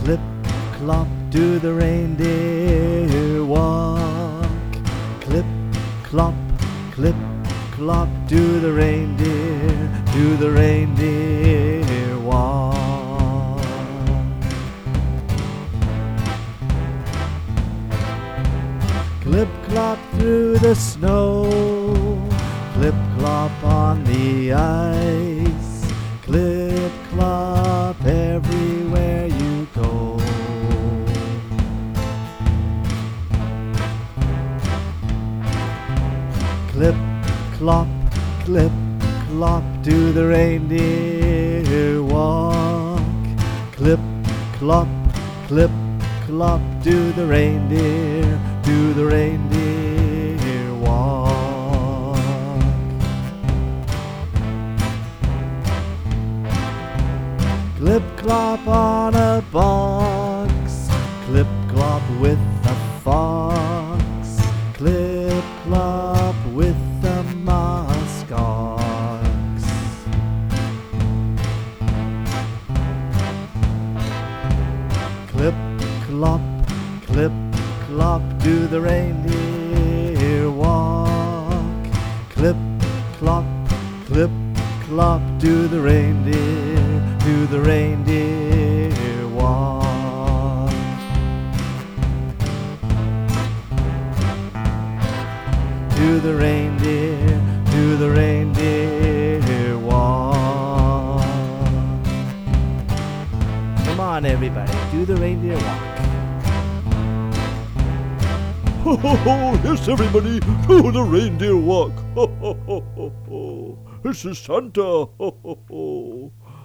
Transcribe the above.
Clip, clop, do the reindeer walk. Clip, clop, do the reindeer walk. Clip, clop through the snow. Clip, clop on the ice. Clip, clop everywhere you go. Clip, clop, do the reindeer walk. Clip, clop, do the reindeer walk. Clip, clop on a box. Clip, clop with a fox. Clip, clop with the muskox. Clip, clop, do the reindeer walk. Clip, clop, do the reindeer walk. Do the reindeer walk. Come on, everybody, do the reindeer walk. Ho ho ho! Yes, everybody, do the reindeer walk. Ho ho ho ho ho! This is Santa. Ho ho ho!